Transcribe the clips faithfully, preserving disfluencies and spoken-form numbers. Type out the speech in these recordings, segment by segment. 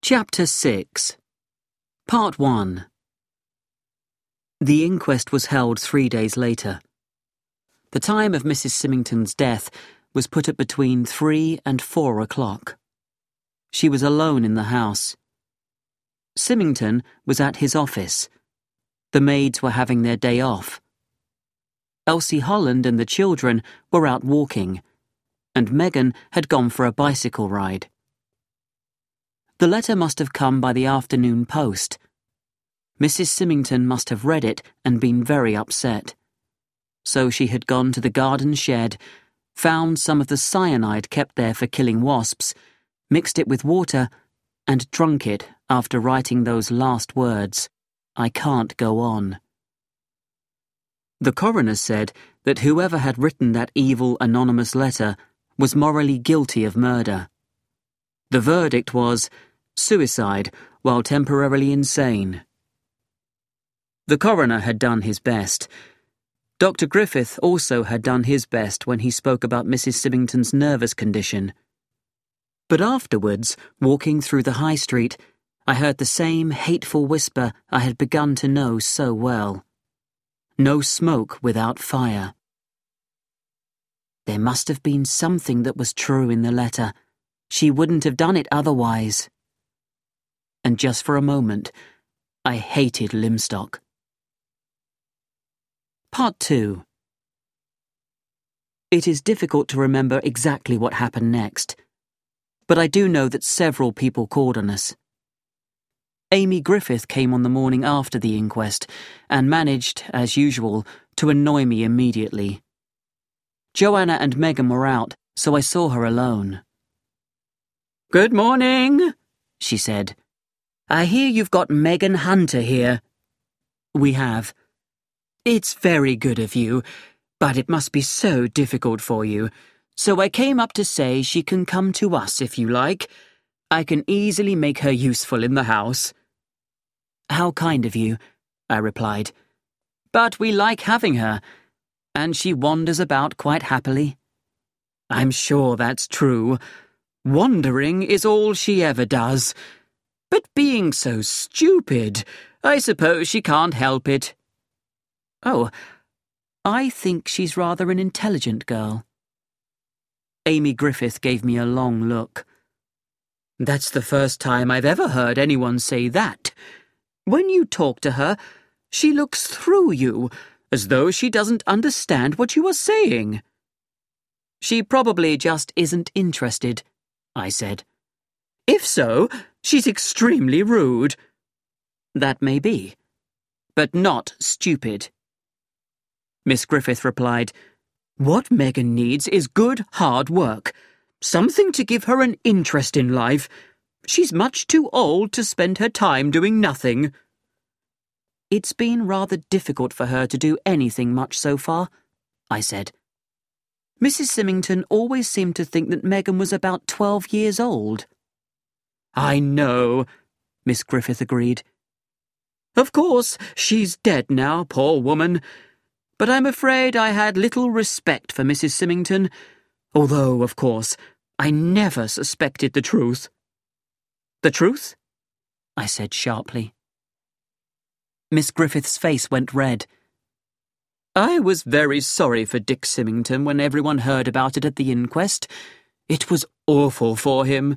Chapter six. Part one. The inquest was held three days later. The time of Missus Symington's death was put at between three and four o'clock. She was alone in the house. Symington was at his office. The maids were having their day off. Elsie Holland and the children were out walking, and Megan had gone for a bicycle ride. The letter must have come by the afternoon post. Missus Symington must have read it and been very upset. So she had gone to the garden shed, found some of the cyanide kept there for killing wasps, mixed it with water, and drunk it after writing those last words, "I can't go on." The coroner said that whoever had written that evil anonymous letter was morally guilty of murder. The verdict was suicide while temporarily insane. The coroner had done his best. Doctor Griffith also had done his best when he spoke about Missus Symington's nervous condition. But afterwards, walking through the high street, I heard the same hateful whisper I had begun to know so well. No smoke without fire. There must have been something that was true in the letter. She wouldn't have done it otherwise. And just for a moment, I hated Lymstock. Part two. It is difficult to remember exactly what happened next, but I do know that several people called on us. Amy Griffith came on the morning after the inquest and managed, as usual, to annoy me immediately. Joanna and Megan were out, so I saw her alone. "Good morning," she said. "I hear you've got Megan Hunter here." "We have." "It's very good of you, but it must be so difficult for you. So I came up to say she can come to us if you like. I can easily make her useful in the house." "How kind of you," I replied. "But we like having her, and she wanders about quite happily." "I'm sure that's true. Wandering is all she ever does. But being so stupid, I suppose she can't help it." "Oh, I think she's rather an intelligent girl." Amy Griffith gave me a long look. "That's the first time I've ever heard anyone say that. When you talk to her, she looks through you, as though she doesn't understand what you are saying." "She probably just isn't interested," I said. "If so, she's extremely rude." "That may be, but not stupid." Miss Griffith replied, "What Megan needs is good, hard work. Something to give her an interest in life. She's much too old to spend her time doing nothing." "It's been rather difficult for her to do anything much so far," I said. "Missus Symington always seemed to think that Megan was about twelve years old." "I know," Miss Griffith agreed. "Of course, she's dead now, poor woman. But I'm afraid I had little respect for Missus Symington, although, of course, I never suspected the truth." "The truth?" I said sharply. Miss Griffith's face went red. "I was very sorry for Dick Symington when everyone heard about it at the inquest. It was awful for him."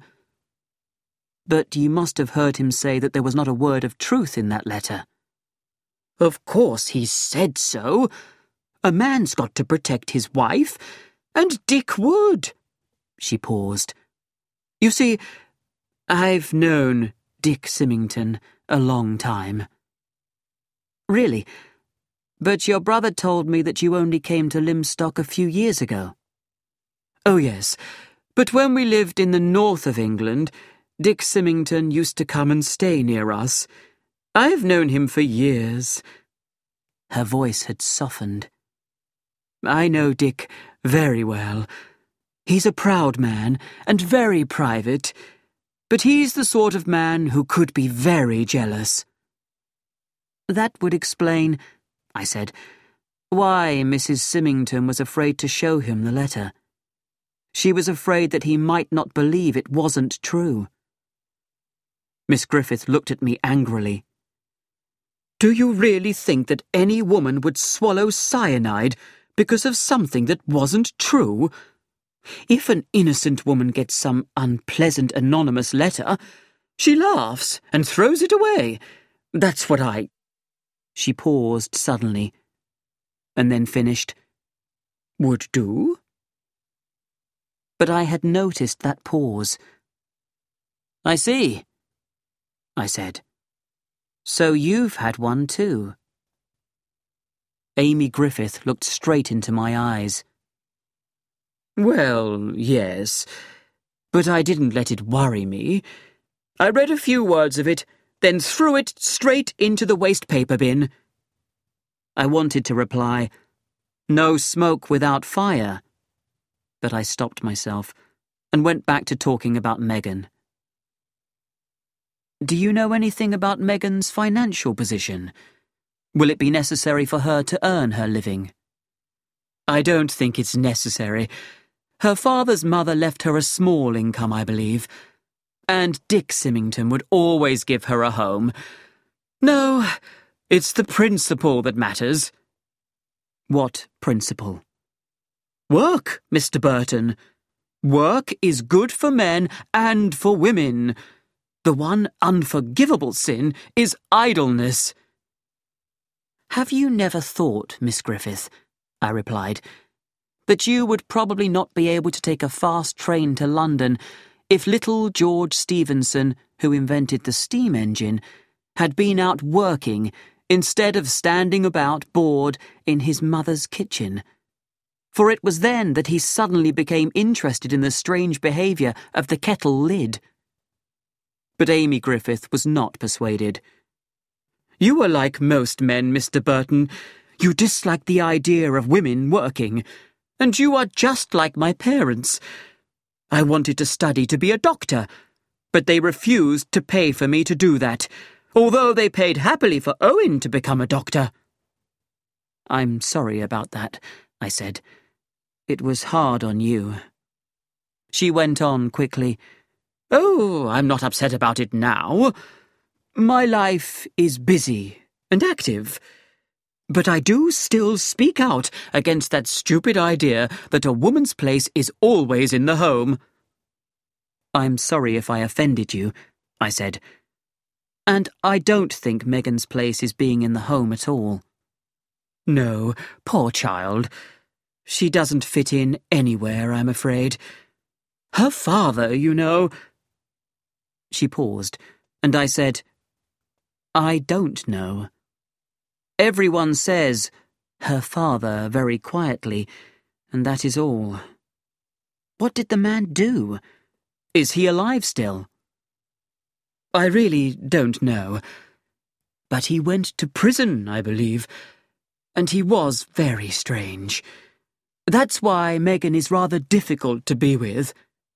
"But you must have heard him say that there was not a word of truth in that letter." "Of course he said so. A man's got to protect his wife, and Dick would." She paused. "You see, I've known Dick Symington a long time." "Really? But your brother told me that you only came to Lymstock a few years ago." "Oh, yes, but when we lived in the north of England, Dick Symington used to come and stay near us. I've known him for years." Her voice had softened. "I know Dick very well. He's a proud man and very private, but he's the sort of man who could be very jealous." "That would explain," I said, "why Missus Symington was afraid to show him the letter. She was afraid that he might not believe it wasn't true." Miss Griffith looked at me angrily. "Do you really think that any woman would swallow cyanide because of something that wasn't true? If an innocent woman gets some unpleasant anonymous letter, she laughs and throws it away. That's what I—" She paused suddenly, and then finished, "would do?" But I had noticed that pause. "I see," I said. "So you've had one too." Amy Griffith looked straight into my eyes. "Well, yes, but I didn't let it worry me. I read a few words of it, then threw it straight into the waste paper bin." I wanted to reply, "No smoke without fire," but I stopped myself and went back to talking about Megan. "Do you know anything about Megan's financial position? Will it be necessary for her to earn her living?" "I don't think it's necessary. Her father's mother left her a small income, I believe, and Dick Symington would always give her a home. No, it's the principle that matters." "What principle?" "Work, Mister Burton. Work is good for men and for women. The one unforgivable sin is idleness." "Have you never thought, Miss Griffith," I replied, "that you would probably not be able to take a fast train to London if little George Stephenson, who invented the steam engine, had been out working instead of standing about bored in his mother's kitchen? For it was then that he suddenly became interested in the strange behaviour of the kettle lid." But Amy Griffith was not persuaded. "You are like most men, Mister Burton. You dislike the idea of women working, and you are just like my parents. I wanted to study to be a doctor, but they refused to pay for me to do that, although they paid happily for Owen to become a doctor." "I'm sorry about that," I said. "It was hard on you." She went on quickly. "Oh, I'm not upset about it now. My life is busy and active, but I do still speak out against that stupid idea that a woman's place is always in the home." "I'm sorry if I offended you," I said. "And I don't think Megan's place is being in the home at all." "No, poor child. She doesn't fit in anywhere, I'm afraid. Her father, you know—" She paused, and I said, "I don't know. Everyone says, 'her father,' very quietly, and that is all. What did the man do? Is he alive still?" "I really don't know. But he went to prison, I believe, and he was very strange. That's why Megan is rather difficult to be with."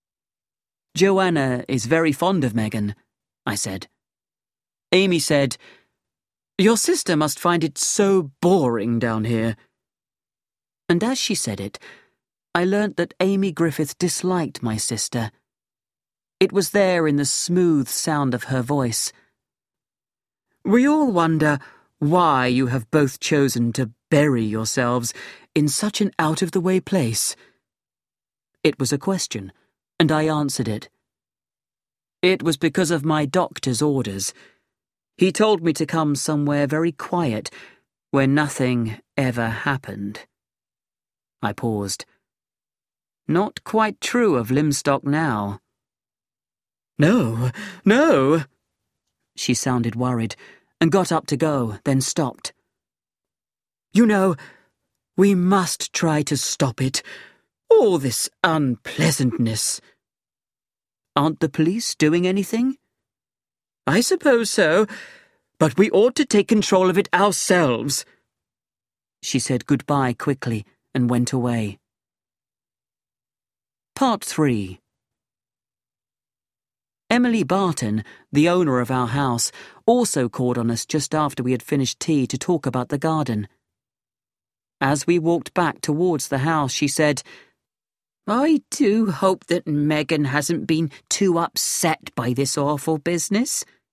"Joanna is very fond of Megan," I said. Amy said, "Your sister must find it so boring down here." And as she said it, I learnt that Amy Griffith disliked my sister. It was there in the smooth sound of her voice. "We all wonder why you have both chosen to bury yourselves in such an out-of-the-way place." It was a question, and I answered it. "It was because of my doctor's orders. He told me to come somewhere very quiet, where nothing ever happened." I paused. "Not quite true of Lymstock now." "No, no." She sounded worried, and got up to go, then stopped. "You know, we must try to stop it. All this unpleasantness." "Aren't the police doing anything?" "I suppose so, but we ought to take control of it ourselves." She said goodbye quickly and went away. Part three. Emily Barton, the owner of our house, also called on us just after we had finished tea to talk about the garden. As we walked back towards the house, she said, "I do hope that Megan hasn't been too upset by this awful business.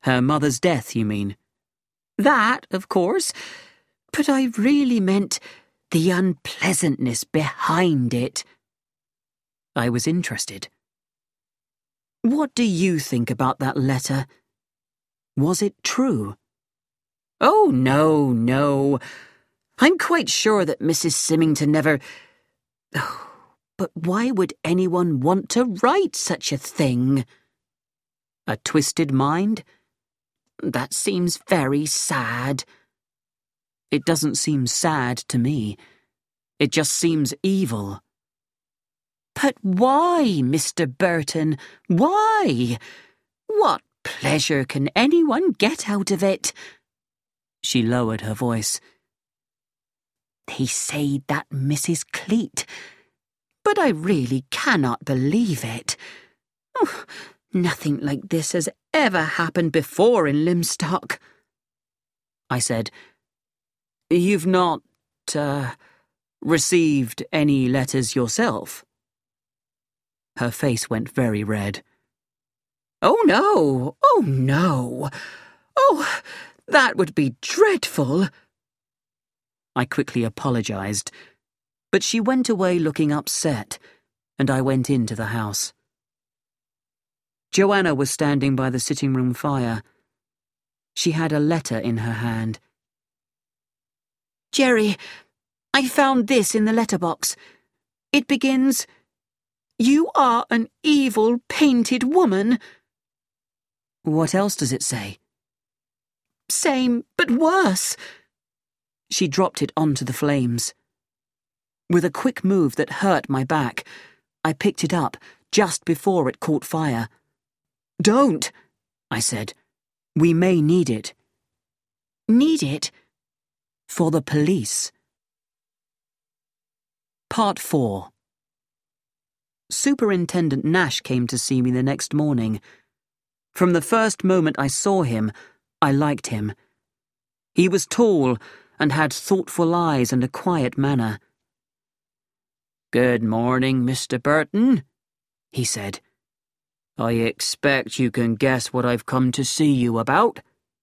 Her mother's death, you mean? That, of course, but I really meant the unpleasantness behind it. I was interested. What do you think about that letter? Was it true? Oh, no, no. I'm quite sure that Missus Symington never... Oh, but why would anyone want to write such a thing? A twisted mind? That seems very sad. It doesn't seem sad to me. It just seems evil. But why, Mister Burton? Why? What pleasure can anyone get out of it? She lowered her voice. They say that Missus Cleet, but I really cannot believe it. Oh, nothing like this has ever happened before in Lymstock. I said, You've not, uh, received any letters yourself? Her face went very red. Oh, no! Oh, no! Oh, that would be dreadful! I quickly apologized, but she went away looking upset, and I went into the house. Joanna was standing by the sitting-room fire. She had a letter in her hand. Jerry, I found this in the letterbox. It begins, You are an evil, painted woman. What else does it say? Same, but worse. She dropped it onto the flames. With a quick move that hurt my back, I picked it up just before it caught fire. Don't, I said. We may need it. Need it? For the police. Part four. Superintendent Nash came to see me the next morning. From the first moment I saw him, I liked him. He was tall and had thoughtful eyes and a quiet manner. Good morning, Mister Burton, he said. I expect you can guess what I've come to see you about?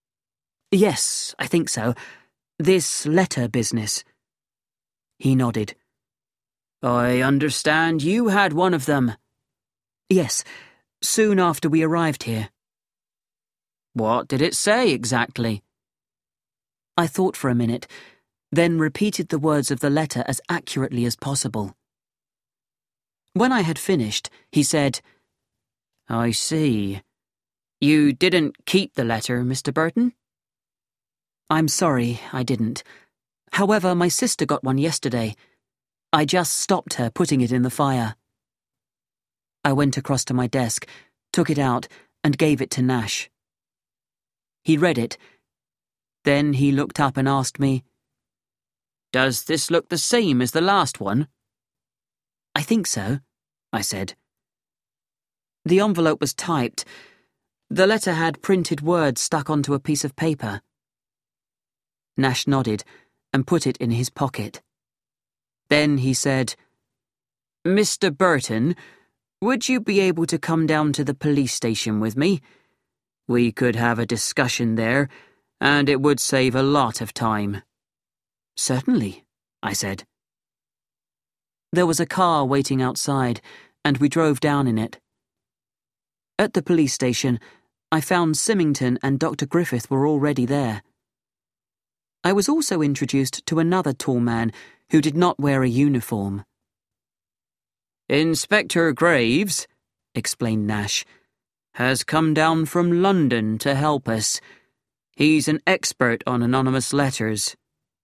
Yes, I think so. This letter business. He nodded. I understand you had one of them. Yes, soon after we arrived here. What did it say exactly? I thought for a minute, then repeated the words of the letter as accurately as possible. When I had finished, he said, I see. You didn't keep the letter, Mister Burton? I'm sorry, I didn't. However, my sister got one yesterday. I just stopped her putting it in the fire. I went across to my desk, took it out, and gave it to Nash. He read it. Then he looked up and asked me, Does this look the same as the last one? I think so, I said. The envelope was typed. The letter had printed words stuck onto a piece of paper. Nash nodded and put it in his pocket. Then he said, Mister Burton, would you be able to come down to the police station with me? We could have a discussion there, and it would save a lot of time. Certainly, I said. There was a car waiting outside, and we drove down in it. At the police station, I found Symington and Doctor Griffith were already there. I was also introduced to another tall man who did not wear a uniform. Inspector Graves, explained Nash, has come down from London to help us. He's an expert on anonymous letters.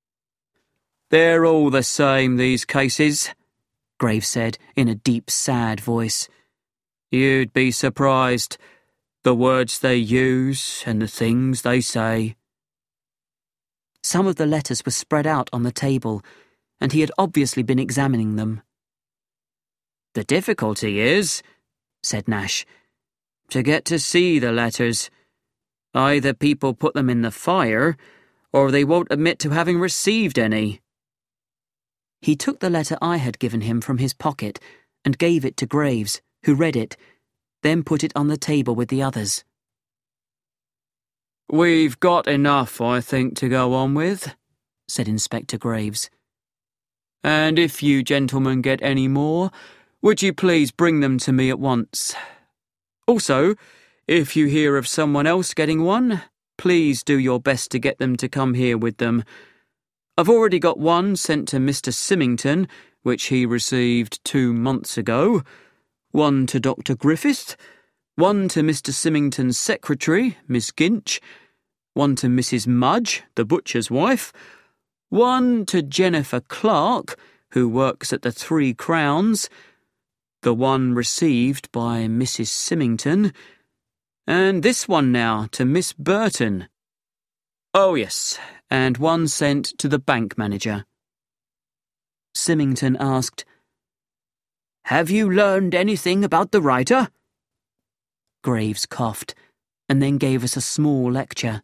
They're all the same, these cases, Graves said in a deep, sad voice. You'd be surprised, the words they use and the things they say. Some of the letters were spread out on the table, and he had obviously been examining them. The difficulty is, said Nash, to get to see the letters. Either people put them in the fire, or they won't admit to having received any. He took the letter I had given him from his pocket and gave it to Graves, who read it, then put it on the table with the others. "We've got enough, I think, to go on with," said Inspector Graves. "And if you gentlemen get any more, would you please bring them to me at once? Also, if you hear of someone else getting one, please do your best to get them to come here with them. I've already got one sent to Mister Symington, which he received two months ago, one to Doctor Griffith, one to Mister Symington's secretary, Miss Ginch, one to Missus Mudge, the butcher's wife, one to Jennifer Clark, who works at the Three Crowns, the one received by Missus Symington, and this one now to Miss Burton. Oh, yes, and one sent to the bank manager." Symington asked, "Have you learned anything about the writer?" Graves coughed, and then gave us a small lecture.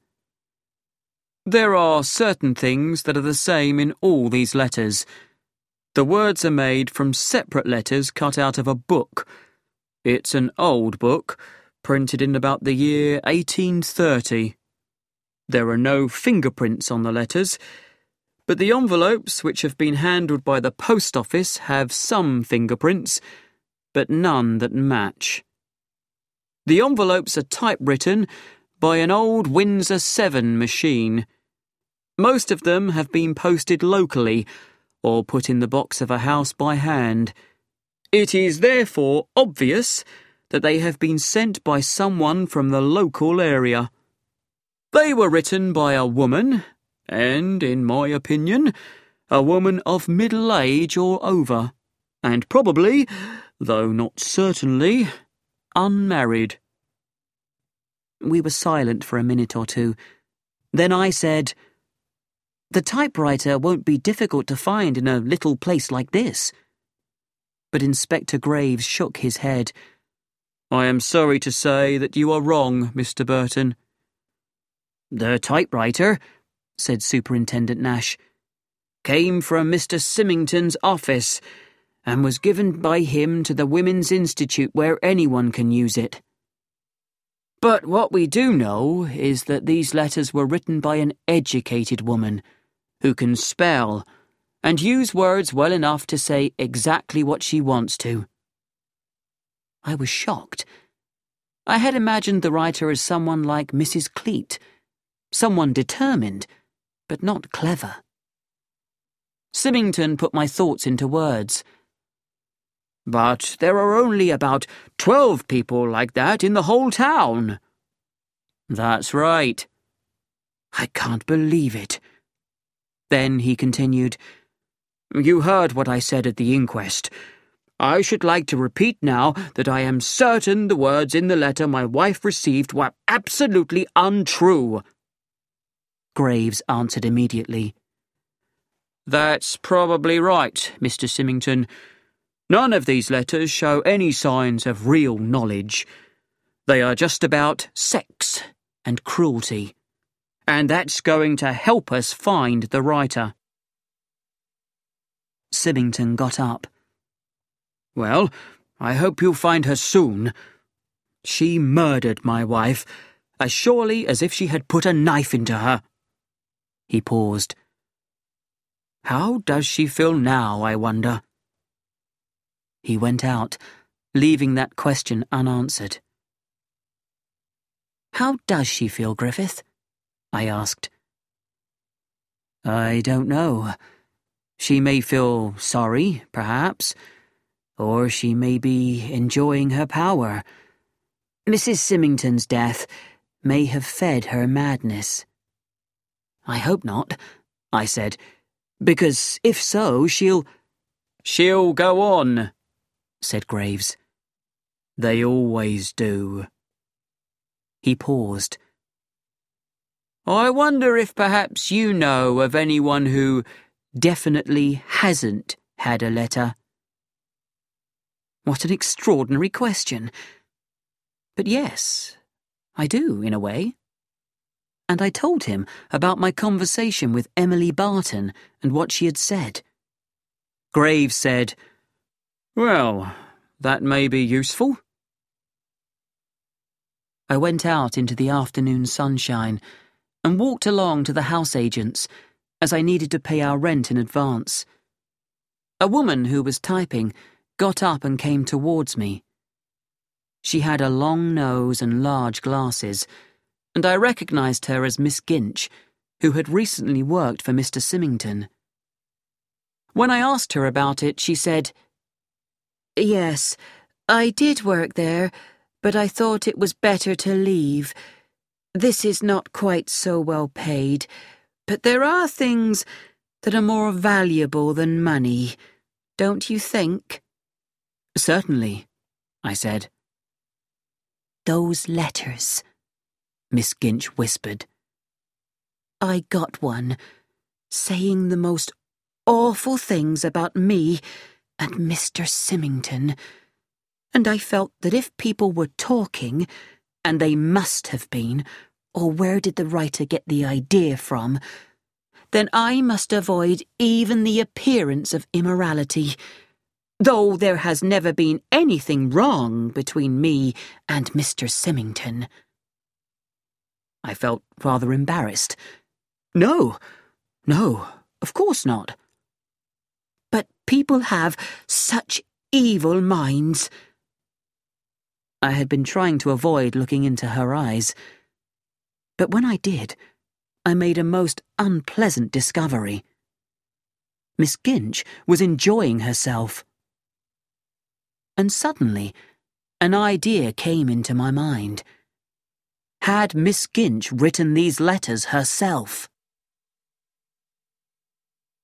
"There are certain things that are the same in all these letters. The words are made from separate letters cut out of a book. It's an old book, printed in about the year eighteen thirty. There are no fingerprints on the letters, but the envelopes which have been handled by the post office have some fingerprints, but none that match. The envelopes are typewritten by an old Windsor seven machine. Most of them have been posted locally or put in the box of a house by hand. It is therefore obvious that they have been sent by someone from the local area. They were written by a woman, and, in my opinion, a woman of middle age or over, and probably, though not certainly, unmarried." We were silent for a minute or two. Then I said, "The typewriter won't be difficult to find in a little place like this." But Inspector Graves shook his head. "I am sorry to say that you are wrong, Mister Burton." "The typewriter," said Superintendent Nash, "came from Mister Symington's office and was given by him to the Women's Institute where anyone can use it. But what we do know is that these letters were written by an educated woman who can spell and use words well enough to say exactly what she wants to." I was shocked. I had imagined the writer as someone like Missus Cleet, someone determined, but not clever. Symington put my thoughts into words. "But there are only about twelve people like that in the whole town." "That's right." "I can't believe it." Then he continued, "You heard what I said at the inquest. I should like to repeat now that I am certain the words in the letter my wife received were absolutely untrue." Graves answered immediately, "That's probably right, Mister Symington. None of these letters show any signs of real knowledge. They are just about sex and cruelty, and that's going to help us find the writer." Symington got up. "Well, I hope you'll find her soon. She murdered my wife, as surely as if she had put a knife into her." He paused. "How does she feel now, I wonder?" He went out, leaving that question unanswered. "How does she feel, Griffith?" I asked. "I don't know. She may feel sorry, perhaps, or she may be enjoying her power. Missus Symington's death may have fed her madness." "I hope not," I said, "because if so, she'll—" "She'll go on," said Graves. "They always do." He paused. "I wonder if perhaps you know of anyone who definitely hasn't had a letter." What an extraordinary question. But yes, I do, in a way. And I told him about my conversation with Emily Barton and what she had said. Graves said, "Well, that may be useful." I went out into the afternoon sunshine and walked along to the house agents, as I needed to pay our rent in advance. A woman who was typing got up and came towards me. She had a long nose and large glasses, and I recognised her as Miss Ginch, who had recently worked for Mister Symington. When I asked her about it, she said, "Yes, I did work there, but I thought it was better to leave. This is not quite so well paid, but there are things that are more valuable than money, don't you think?" "Certainly," I said. "Those letters," Miss Ginch whispered. "I got one, saying the most awful things about me and Mister Symington, and I felt that if people were talking, and they must have been, or where did the writer get the idea from, then I must avoid even the appearance of immorality, though there has never been anything wrong between me and Mister Symington." I felt rather embarrassed. No, no, of course not. "But people have such evil minds." I had been trying to avoid looking into her eyes, but when I did, I made a most unpleasant discovery. Miss Ginch was enjoying herself. And suddenly, an idea came into my mind. Had Miss Ginch written these letters herself?